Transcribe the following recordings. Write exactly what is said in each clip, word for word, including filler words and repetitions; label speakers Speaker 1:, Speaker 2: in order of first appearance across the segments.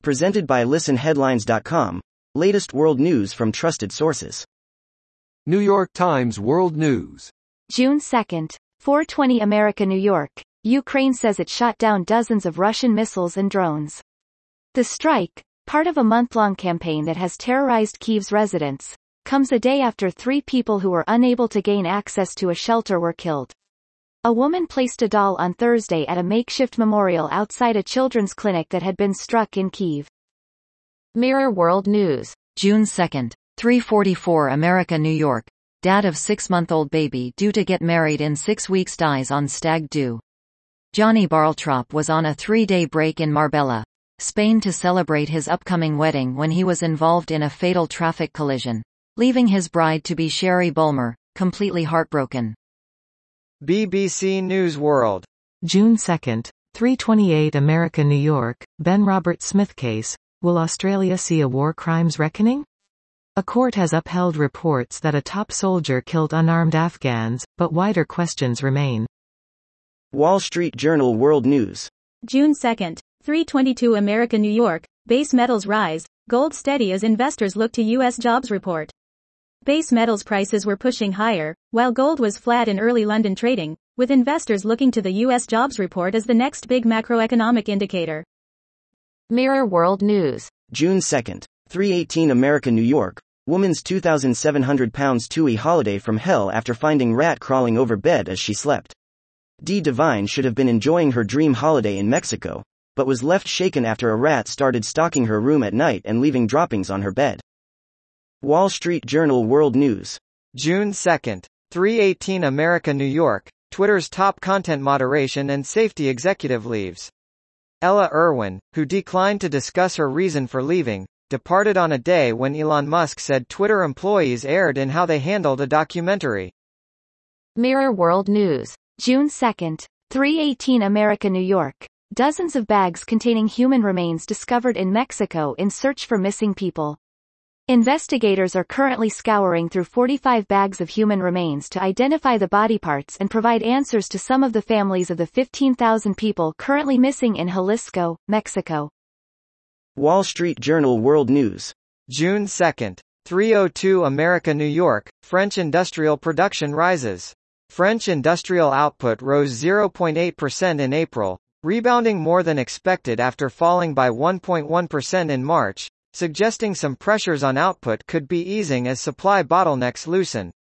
Speaker 1: Presented by listen headlines dot com. Latest world news from trusted sources.
Speaker 2: New York Times World News.
Speaker 3: June second, four twenty America, New York. Ukraine says it shot down dozens of Russian missiles and drones. The strike, part of a month-long campaign that has terrorized Kyiv's residents, comes a day after three people who were unable to gain access to a shelter were killed. A woman placed a doll on Thursday at a makeshift memorial outside a children's clinic that had been struck in Kyiv.
Speaker 4: Mirror World News. June second, three forty-four America, New York. Dad of six-month-old baby due to get married in six weeks dies on stag do. Johnny Barltrop was on a three-day break in Marbella, Spain to celebrate his upcoming wedding when he was involved in a fatal traffic collision, leaving his bride-to-be Sherry Bulmer, completely heartbroken.
Speaker 5: B B C News World.
Speaker 6: June second, three twenty-eight America, New York. Ben Robert Smith case. Will Australia see a war crimes reckoning? A court has upheld reports that a top soldier killed unarmed Afghans, but wider questions remain.
Speaker 1: Wall Street Journal World News.
Speaker 7: June second, three twenty-two America, New York. Base metals rise, gold steady as investors look to U S jobs report. Base metals prices were pushing higher, while gold was flat in early London trading, with investors looking to the U S jobs report as the next big macroeconomic indicator.
Speaker 4: Mirror World News.
Speaker 1: June second, three eighteen America, New York. Woman's two thousand seven hundred pounds T U I holiday from hell after finding rat crawling over bed as she slept. Dee Devine should have been enjoying her dream holiday in Mexico, but was left shaken after a rat started stalking her room at night and leaving droppings on her bed. Wall Street Journal World News.
Speaker 5: June second, three eighteen America, New York. Twitter's top content moderation and safety executive leaves. Ella Irwin, who declined to discuss her reason for leaving, departed on a day when Elon Musk said Twitter employees erred in how they handled a documentary.
Speaker 4: Mirror World News.
Speaker 3: June second, three eighteen America, New York. Dozens of bags containing human remains discovered in Mexico in search for missing people. Investigators are currently scouring through forty-five bags of human remains to identify the body parts and provide answers to some of the families of the fifteen thousand people currently missing in Jalisco, Mexico.
Speaker 1: Wall Street Journal World News.
Speaker 5: June second, three oh two America, New York. French industrial production rises. French industrial output rose zero point eight percent in April, rebounding more than expected after falling by one point one percent in March, suggesting some pressures on output could be easing as supply bottlenecks loosen.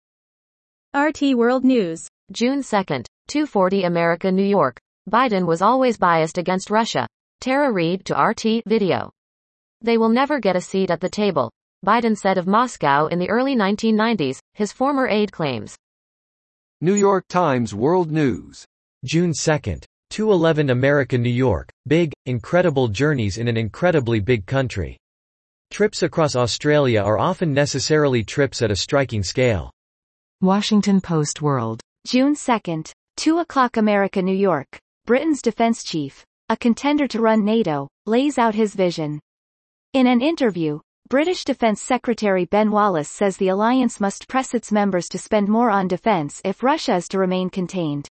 Speaker 7: R T World News.
Speaker 4: June second, two forty America, New York. Biden was always biased against Russia. Tara Reid to R T Video. They will never get a seat at the table, Biden said of Moscow in the early nineteen nineties, his former aide claims.
Speaker 2: New York Times World News.
Speaker 8: June second, two eleven America, New York. Big, incredible journeys in an incredibly big country. Trips across Australia are often necessarily trips at a striking scale.
Speaker 6: Washington Post World.
Speaker 3: June second, two o'clock America, New York. Britain's defense chief, a contender to run NATO, lays out his vision. In an interview, British Defense Secretary Ben Wallace says the alliance must press its members to spend more on defense if Russia is to remain contained.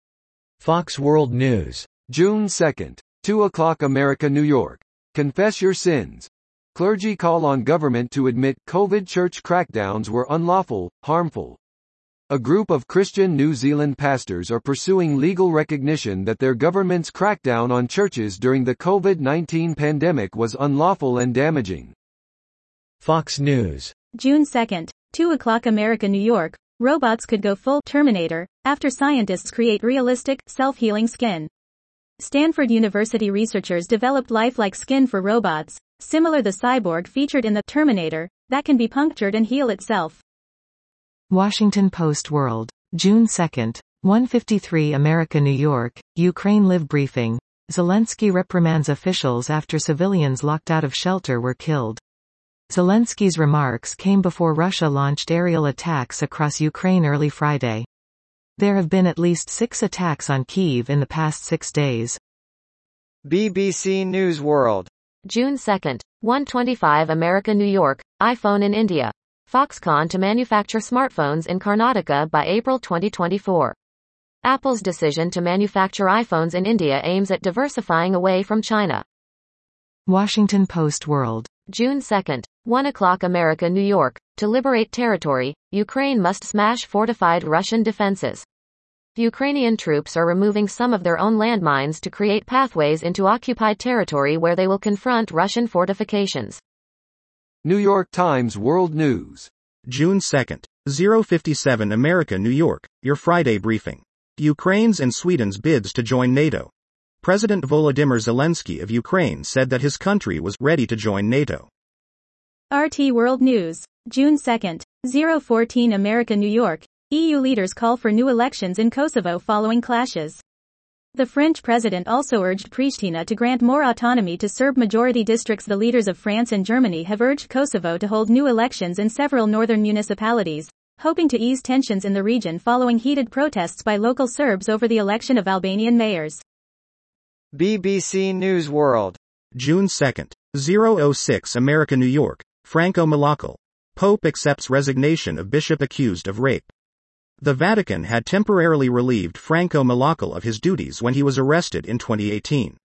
Speaker 8: Fox World News.
Speaker 2: June second, two o'clock America, New York. Confess your sins. Clergy call on government to admit COVID church crackdowns were unlawful, harmful. A group of Christian New Zealand pastors are pursuing legal recognition that their government's crackdown on churches during the COVID nineteen pandemic was unlawful and damaging.
Speaker 8: Fox News.
Speaker 7: June second, two o'clock America, New York. Robots could go full Terminator after scientists create realistic, self-healing skin. Stanford University researchers developed lifelike skin for robots, similar the cyborg featured in the Terminator, that can be punctured and heal itself.
Speaker 6: Washington Post World. June second, one fifty-three America, New York. Ukraine Live briefing. Zelensky reprimands officials after civilians locked out of shelter were killed. Zelensky's remarks came before Russia launched aerial attacks across Ukraine early Friday. There have been at least six attacks on Kyiv in the past six days.
Speaker 5: B B C News World.
Speaker 4: June second, one twenty-five America, New York. iPhone in India. Foxconn to manufacture smartphones in Karnataka by April twenty twenty-four. Apple's decision to manufacture iPhones in India aims at diversifying away from China.
Speaker 6: Washington Post World.
Speaker 4: June second, one o'clock America New York. To liberate territory, Ukraine must smash fortified Russian defenses. Ukrainian troops are removing some of their own landmines to create pathways into occupied territory where they will confront Russian fortifications.
Speaker 2: New York Times World News.
Speaker 9: June second, zero fifty-seven America New York, your Friday briefing. Ukraine's and Sweden's bids to join NATO. President Volodymyr Zelensky of Ukraine said that his country was ready to join NATO.
Speaker 7: R T World News. June second, zero fourteen America New York. E U leaders call for new elections in Kosovo following clashes. The French president also urged Pristina to grant more autonomy to Serb-majority districts. The leaders of France and Germany have urged Kosovo to hold new elections in several northern municipalities, hoping to ease tensions in the region following heated protests by local Serbs over the election of Albanian mayors.
Speaker 5: B B C News World.
Speaker 9: June second, zero oh six America New York. Franco Malaccal. Pope accepts resignation of bishop accused of rape. The Vatican had temporarily relieved Franco Malaccal of his duties when he was arrested in twenty eighteen.